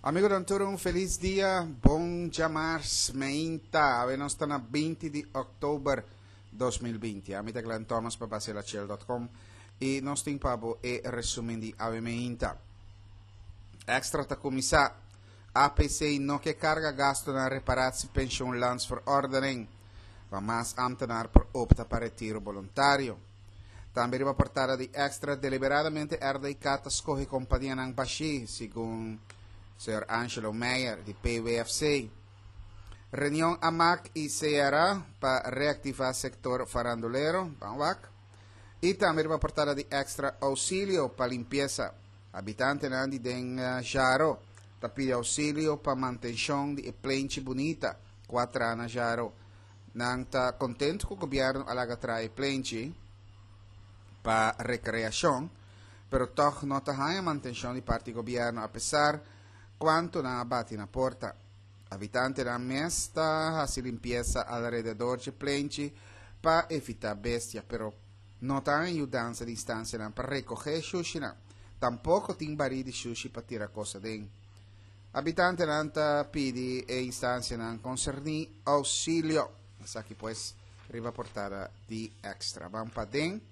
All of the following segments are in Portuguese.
Amigo Danturo, um feliz dia, bom jamars, meinta, nós estamos na 20 de outubro de 2020. A mim é Glenn Thomas para baselachel.com e nós temos para o resumo de ave meinta. Extra ta comissar, APC não que carga gasto na reparatie pensioenlands verordening, van mas ambtenaar per opta para retiro voluntário. Também uma portada de extra deliberadamente RDK escolhe companhia ng Bashi, segundo Sr. Angelo Meyer, de PWFC. Reunião AMAC e Sierra para reativar o setor farandulero, BANWAC. E também uma portada de extra auxílio para limpeza. Habitante de Jaro, pede auxílio para manutenção de plente bonita, 4 anos Jaro. Não está contente com o governo alaga trai plente para recreação, pero toch não está a manutenção de parte do governo, apesar quanto na abate na porta. Habitante da mesta si limpieza alrededor de plente para evitar bestia, pero não está ajudança de instância para recolher sushi, tampouco tem baril de sushi para tirar coisa dentro. Habitante nanta pede e instância concerni auxílio. Essa aqui pues riba portada de extra. Vamos para dentro.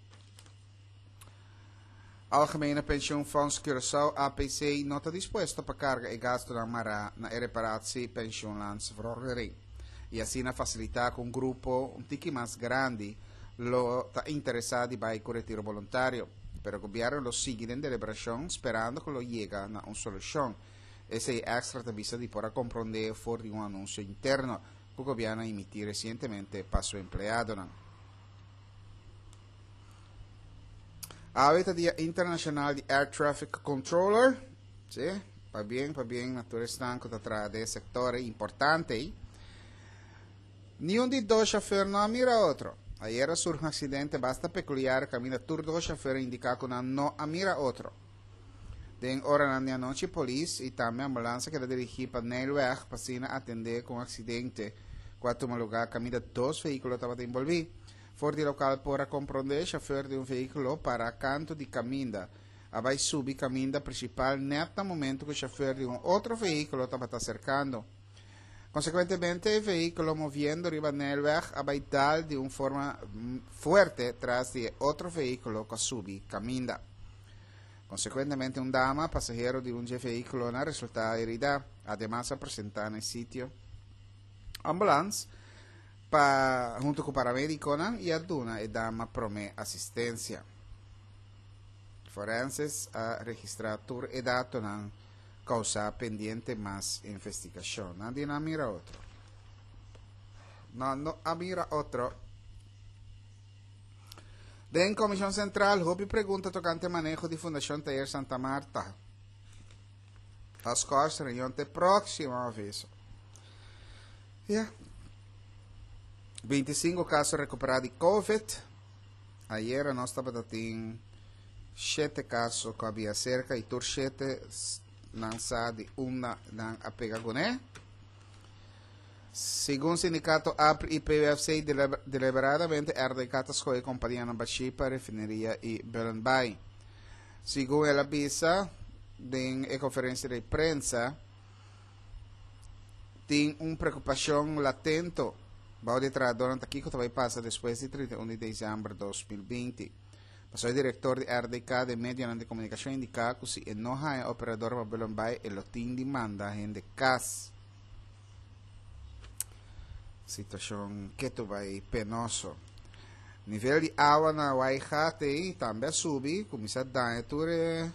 Algemene Pensioenfonds Curaçao, APC, não está disposto para carga e gasto na Mara na reparatie pensioenlands verordening. E assim na facilitar com um grupo um tique mais grande lo está interessado para o retiro voluntário. Pero o governo lo sigue em deliberação, esperando que lo llegue a uma solução. Esse extra avisa de para compreender for de um anúncio interno que o governo emitiu recentemente para seu empregado. A Dia Internacional de Air Traffic Controller, sí, para bien, naturalmente, que atrás de sector importante. Ni un de dos chauffeurs no mira otro. Ayer surge un accidente basta peculiar, camina tur dos chauffeurs indica que no mira otro. Den hora na noche, police e também ambulância que era dirigida para Nijlweg, para atender com accidente. Quatro lugar, camina dos veículos estavam envolvidos. For di local para compreender chauffeur de um veículo para canto de caminda. Vai subir caminda principal neste momento que o chauffeur de um outro veículo estava cercando. Consequentemente, o veículo movendo riba Nijlweg vai dar de uma forma forte atrás de outro veículo que subi caminda. Consequentemente, un dama, passageiro de um veículo, na resulta herida, además apresentar no sítio ambulância junto com o paramédico e a duna e dama promete assistência. Forenses a registrar tur e dato na causa pendente mais investigação. Nadie não mira outro. Não mira outro. Den Comissão Central, houve pergunta tocante manejo de Fundação Taller Santa Marta. As coisas reunião de próxima vez. Yeah. 25 casos recuperados de COVID. Ayer nós estávamos tendo 7 casos que havia cerca e tur 7 lançados de uma na apegagoné. Segundo o sindicato APR e PWFC, deliberadamente RDK escolhe companhia na Bashi para refineria e Belenbay. Segundo ela avisa, em conferência de imprensa, tem uma preocupação latente. Bao de durante aqui que vai passar depois de 31 de dezembro de 2020. Passou o diretor de RDK de Medio de Comunicação indica que se não há operador para Belenbay, ele tem demanda de CAS. Situação que tu vai penoso. Nível de água na Waihate também sube, começa a dar e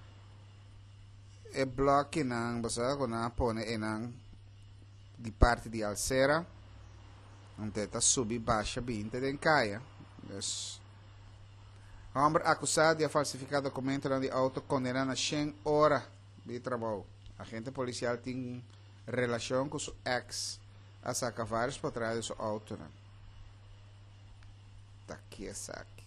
bloque nang basa ko na pone enang di parte di Alcera. Anteta subi baixa 20 den caia. Yes. Homem acusado de falsificar documento de auto condenado a 100 horas de trabalho. Agente policial tem relação com seu ex a sacar vários por trás de seu auto. Tá aqui essa aqui.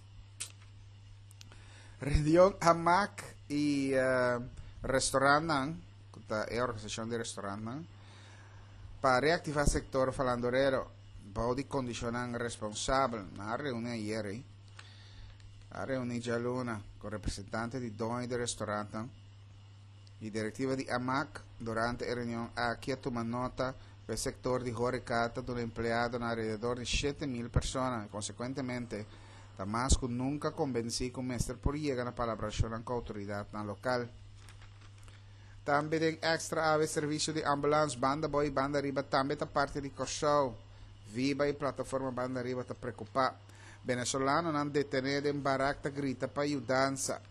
Reunião AMAC e restaurante, é a organização de restaurante, para reativar o setor falandoreiro. Body condicionan responsable na reunião ieri. A reunião de Luna com representantes de dono do restaurante La directiva de AMAC, durante la reunión, aquí toma nota que el sector de Horecata de empleado en alrededor de 7.000 personas. Consecuentemente, Damasco nunca convencí con Mr. por llegar a colaboración con la autoridad local. Também extra ave serviço de ambulância, banda boy e banda riba também da parte de Corsau. Viva e plataforma banda riba está preocupado. Venezuelano não detenido em barraca grita para ajudança.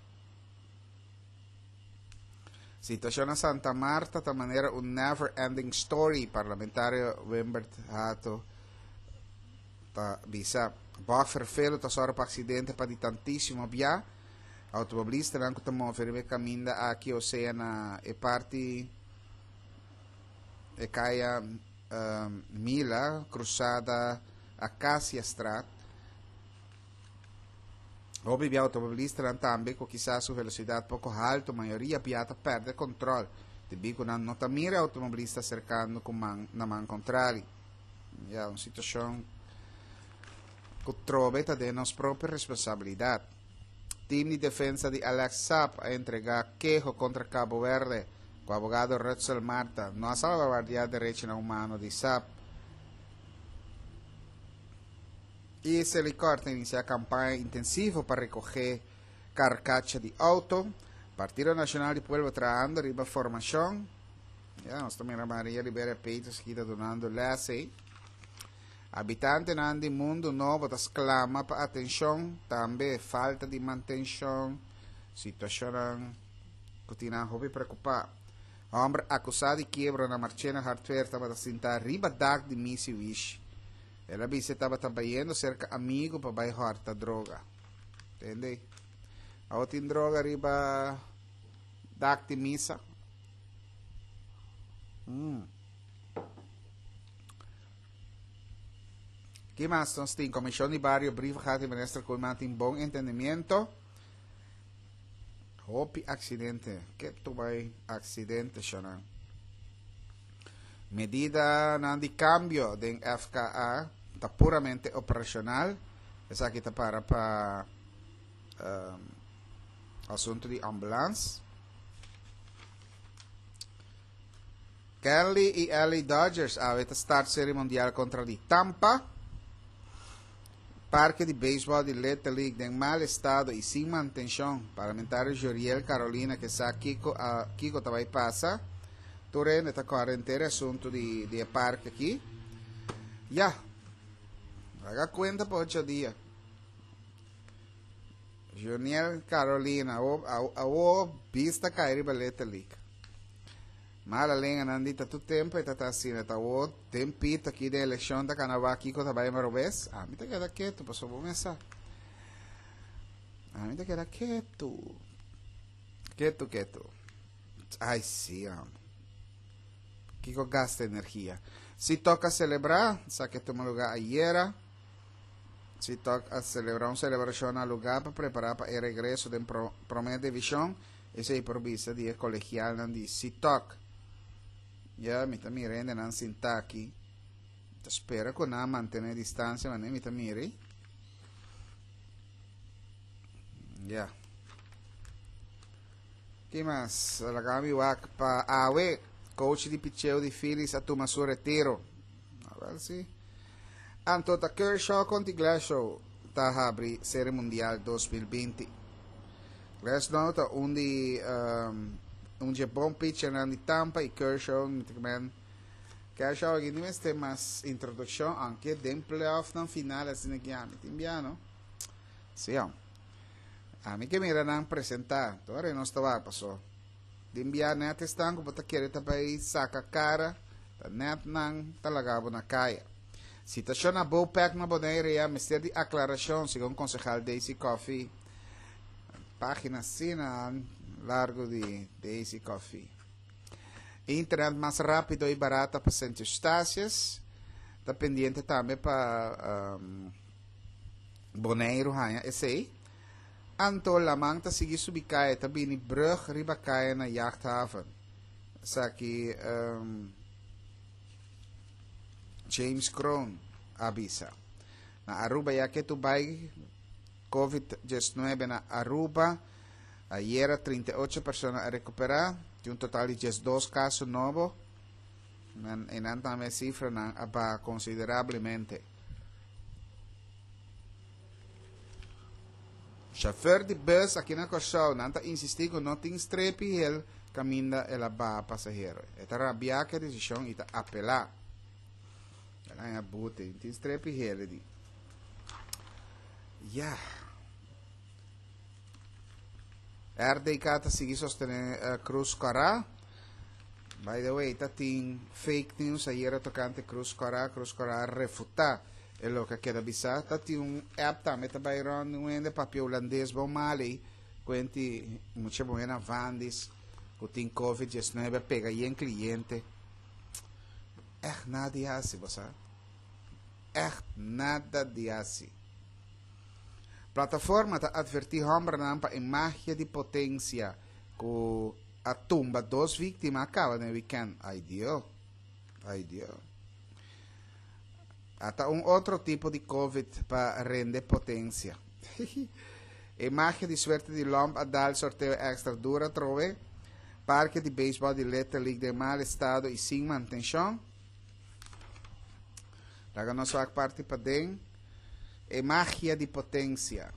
Situação na Santa Marta da maneira never-ending story. Parlamentário Wimbert Hato tá bisa. Bach vervelend als er op accidente para de tantíssimo via. Automobilista não está movendo caminho aqui ou seja na parte caia Mila cruzada Acacia Strat. Hobby automobilista também com quizás sua velocidade pouco alta, a maioria piata perde controle. De bico não nota mira automobilista cercando com na mão contrária. É uma situação que trova de nossa própria responsabilidade. Team de defensa de Alex Saab a entregar quejo contra Cabo Verde com o abogado Rutzel Marta. Não salvaguardia direitos humanos de Saab. E esse helicóptero inicia a campanha intensiva para recolher carcaça de auto. Partido Nacional de Pueblo trabalhando riba formação. Nós também a Maria Ribeira Peitos que está donando lesse. Habitante nandi mundo novo das clama para atenção, também falta de manutenção, situação que tinha hobby preocupar. Homem acusado de quebra na marchena hardware estava sentar riba de misi wish. Ela disse estava trabalhando cerca amigo para baixar a droga. Entende? A outra droga riba de misa. Que mais nós temos? Comissão de Barrio, brief gaat de minister com um bom entendimento. Hopi accidente. Que tu vai accidente, Shana? Medida de cambio de FKA está puramente operacional. Essa aqui está para assunto de ambulância. Kelly e LA Dodgers a start série mundial contra de Tampa. Parque de Beisebol de Little League em mal estado e sem manutenção. Parlamentário Joriel Carolina que está Kiko também passa. Torrent está quarentena assunto de parque aqui. Ya. Haga conta por 8 dias. Joriel Carolina a vista cair para Little League. Mal além nandita tu tempo está assim está o tempito aqui de eleição da Canadá aqui que também me robes. A mim tá queda quieto, passou bom essa. A mim tá queda quieto. Quieto. Ai sim. Kiko gasta energia. Se toca celebrar, sabe que toma lugar ayer. Se toca celebrar uma celebração no lugar para preparar para o regresso da primeira divisão, esse é improviso de colegial de se toca. Ya, mi ta mire, nan sinta aqui. Espera que não mantenha distância, mas mi ta mire. Ya. Que mais? Lagami wak pa awe, coach de picheo de Phillies a tomar seu retiro. A ver se. Antota Kershaw contra Glasgow ta abri Série Mundial 2020. Glasgow ta um dia bom pitcher na Tampa e Kershaw aqui não tem mais introdução anche dem playoff na final assim que ano timbiano sim a mim que mira não apresentar agora não estava passou timbiano net estão como tá querendo também saca cara tá net não talaga na caia situação na bullpen na boneira e a mistério de aclaração segundo o concejal Daisy Coffee página sina largo de Daisy Coffee. Internet mais rápido e barata para Centro Estácias. Está pendiente também para Bonaire, esse aí. Anto lamang ta sige subikaya tabi ni brug ribakaya na yachthaven. Sa aqui James Crown abisa. Na Aruba ya que tu bay COVID-19 na Aruba. Ayer 38 personas a recuperar, tem um total de 12 casos novos. E também a cifra abaixa consideravelmente. Chauffeur de bus aqui na Corsão, nanta insistir que não tem strepe ele caminha ela ba passageiro. Esta rabia que a decisão ita apelar. Ela é abute, tem strepe ele di. Ja. RDK sigue sostenendo Cruz Corá. By the way, tem fake news ayer tocante Cruz Corá refuta lo que queda bisa. Tem app também tá bayron de papel holandês bom mali. Quenti muita buena vandis. Que tem COVID-19 pega aí em cliente. Nada de assim, você. Nada de assim. Plataforma ta advertir homem para imagem de potência que a tumba dos vítimas acaba no weekend. Ai Deus. Hasta outro tipo de COVID para render potência. Imagem de suerte de lomb adal sorteio extra dura trove. Parque de beisebol de Little League de mal estado e sem manutenção. Laga nossa parte para dentro. Imagem de potência.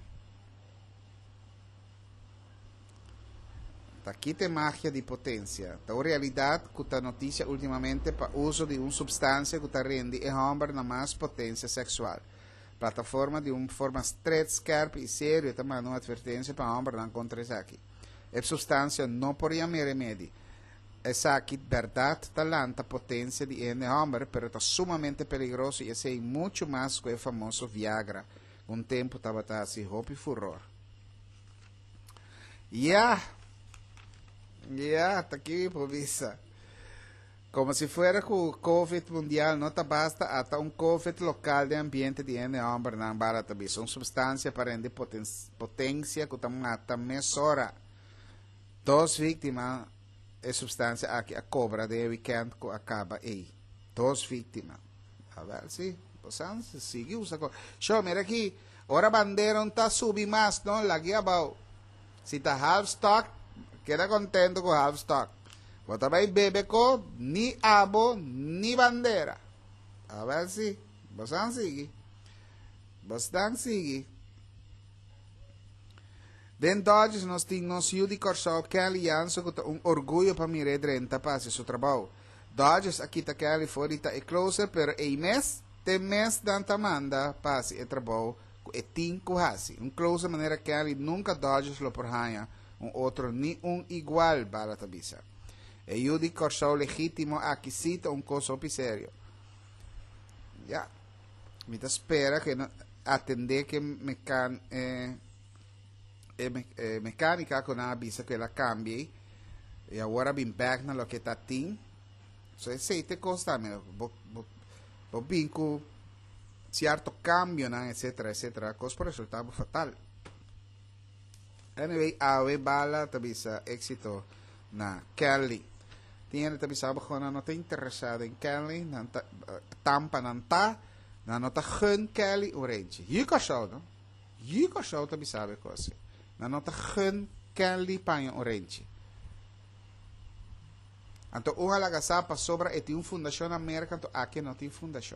Aqui tem magia de potência. A realidade que a notícia ultimamente para uso de uma substância que rende e homem na mais potência sexual. Plataforma de uma forma straight, scarpa e séria também uma advertência para homem não contra isso aqui. A substância não poderia me remédio. Essa aqui, verdade, talanta potência de homem, mas está sumamente peligroso e é muito mais que o famoso Viagra. Um tempo estava assim, roupa e furor. Está aqui, povisa. Como se fuera que o COVID mundial não te basta, hasta um COVID local de ambiente de homem não bala também. São substâncias para render potência que mata mesora. 2 vítimas é substância aqui a cobra de weekend que acaba aí. 2 vítimas. A ver, sim. Você sigue usa. Show, mira aqui. Ora bandeira não está subindo mais, não? Lagi abaixo. Se está half stock, queda contento com half stock. Você vai beber com ni abo, ni bandeira. A ver se você sigue. Você sigue. Den Dodgers nós temos de Corsau que aliança com orgulho para mim renta para seu trabalho. Dodgers aqui tá Kelly fora é closer, pero tem mês danta manda para o trabalho e tinco hasi. Closer maneira que ele nunca Dodgers lo porhanha, outro ni igual para tabisa. E Judy Corsau legítimo aqui cita coso sério. Já. Me espera que atender que mecânica con avisa che la cambi e agora bin back na lo que tá tin so se te costa me bo binco certo cambio na etc cos por resultado fatal. Anyway, ave bala tabisa éxito na Kelly tiene tabisa ba na nota interessada in Kelly nanta tampa nanta na nota gun Kelly orange hier show no hier show tabisa be cose na nota gun Kelly panho orange. Anto unha lagasapa sobra e ti un fundación America anto aqui não tem fundação.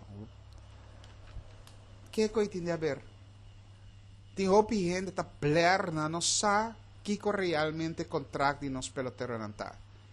Que coi tinde a ver? Tem hopi gente ta bler na no sa kiko realmente contract di nos pelotero nanta.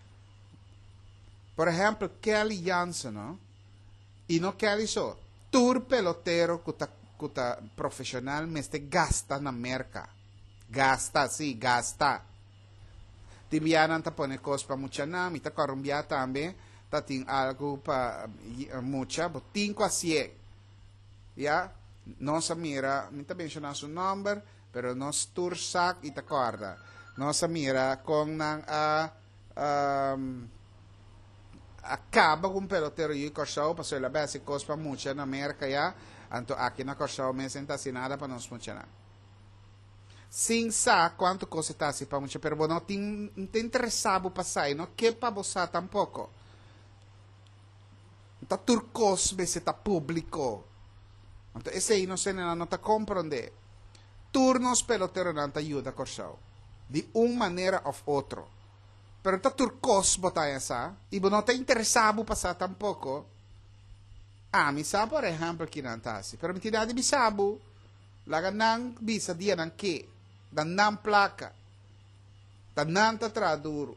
Por exemplo, Kelly Jansen, no? E no Kelly so, tour pelotero kuta profissional meste gasta na America. Gasta, sim, gasta. Timbianan ta pone cos pa mucha nami, ta karumbia tambe, ta ting algo pa mucha, bo 5 a 100. Ya, non sa mira, minta mencionar su number, pero nos tour sac ita corda. Non sa mira con nang acaba con pelotero y corsao, paso la base cos pa mucha na America ya, anto aqui na corsao me senta nada pa nos funcionar. Sim, sa quanto coisa está se para muita pero não tem interessado passar, não que para você tampouco. Tá turcos, mas está público. Então esse aí não se não tá compreender. Turnos pelotero não tá ajuda corsau. De uma maneira ou outra. pero ta turcos botaya sa, ibo não te interessado passar tampouco. Mi sa, por exemplo, que não tá assim. Pero mitidade bisabo, laga nang bisa dia nang que, dan nang placa, dan nang traduro.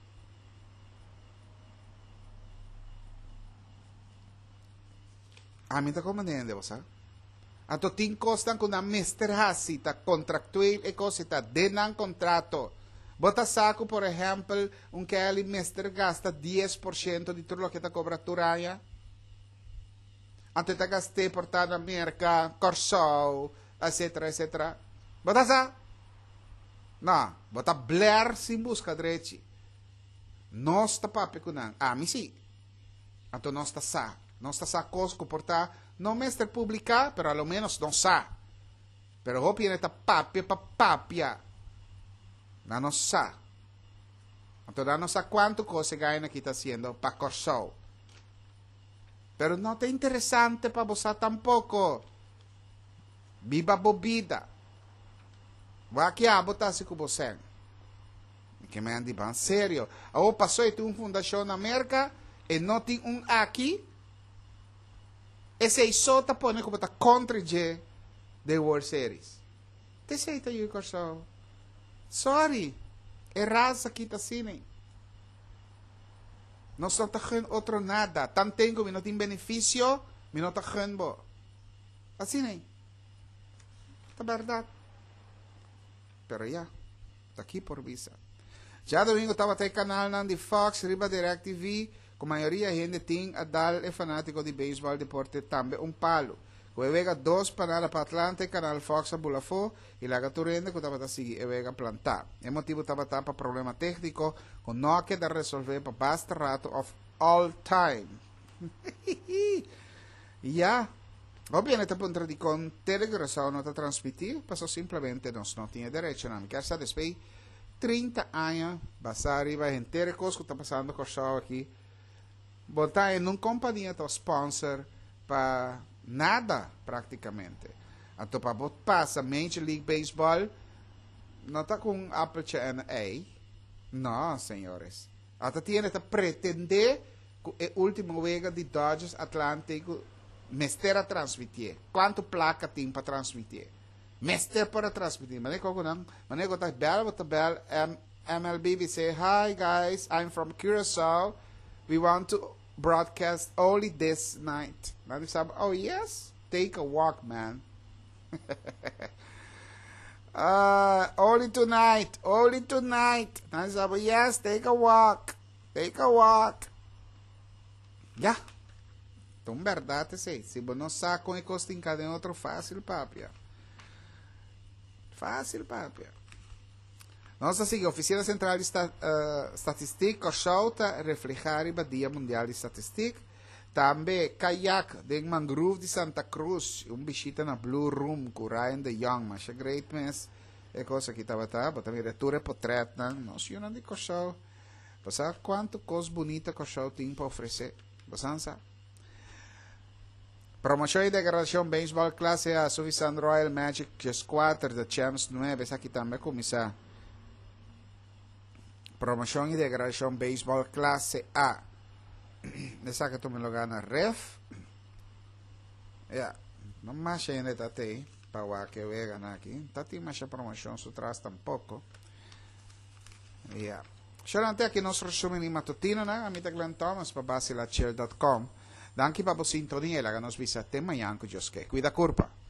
Mi ta comandende, você? Ato ting costan con a mister hasi, ta contractual e cose, ta denang contrato. Bota saco, por exemplo, que ali mister gasta 10% di tutto lo che ta cobratura. Ante ta gaste portando a merca, corsou, etc, etc. Bota sa? No, bota bler sin busca dreci. Nos ta papi kunan. Mi si. Ato nos ta sa. Não está sa cosco portar, não mestre publicar, pero a lo menos não sa. Pero ho piene ta papia. Não sa. Então não sa quanto cosa ganha que está haciendo pa corsou. Pero não te interessante pa você tampouco. Viva bobida. Vai que a botar se com você. Que me andi ban sério. Ou passou e tu fundação na América e não tem aqui. Esse aí só tá pondo como tá contra the World Series. Te sei tá aí, Corsão. Sorry. É raça que tá assim. Não só tá ganhando outro nada. Tan tengo, me não tem benefício, me não tá ganhando. Assim, né? Tá verdade. Pero ya, tá aqui por visa. Já domingo tava até canal nan de Fox, riba DirecTV, com maioria gente tem a dar é fanático de beisebol, deporte também palo. Vega 2 panala para Atlanta, canal Fox a Bulafo, e laga Turende, que tava a seguir, vega plantar. É motivo tava para problema técnico, com não que da resolver para basta rato of all time. Ya. Obviamente, punto di con telegrafo non da trasmitir, passò simplesmente non tinha direito, não. Quer saber, después 30 anos, basari, vai inteira coisa que está passando com o show aqui. Botar em uma companhia, tá sponsor, para nada, praticamente. Então, para passar Major League Baseball, não está com Apple NA. Não, senhores. Até tinha que pretender que o último vega de Dodgers Atlântico Mester a transmitir. Quanto placa tem para transmitir? Mester para transmitir. Manego tá bel, MLB we say, hi guys, I'm from Curacao. We want to broadcast only this night. Nadi sabi, oh yes, take a walk, man. Only tonight. Nadi sabi, yes, take a walk. Yeah. Então, verdade, sei. Se você não sabe com costa em cada outro, fácil, papia. Nossa, assim, a Oficina Central de Estatística, o show está reflejar o Dia Mundial de Estatística. Também, Kayak, de Mangrove de Santa Cruz, visita na Blue Room, com Ryan de Young, mas é great mess. É coisa que estava, mas também retura e portrait, não sei onde é que o show. Você quanto coisa bonita que o show tem para oferecer. Você sabe? Promoção e degradação Baseball Classe A, Suvisan Royal Magic Just 4 da Champs 9, essa aqui também começa. Promoção e degradação Baseball Classe A. Essa que tu me lo gana ref. Não mais ainda tá aí, para que eu ganhar aqui. Tá tem mais promoção, su traz tampouco. Chorante aqui nosso resumo matutino, né? A mita Glenn Thomas, para basilachel.com. Danke pa po sintonia, laga nos visate mayan ko Diyos ke. Cuida kurpa.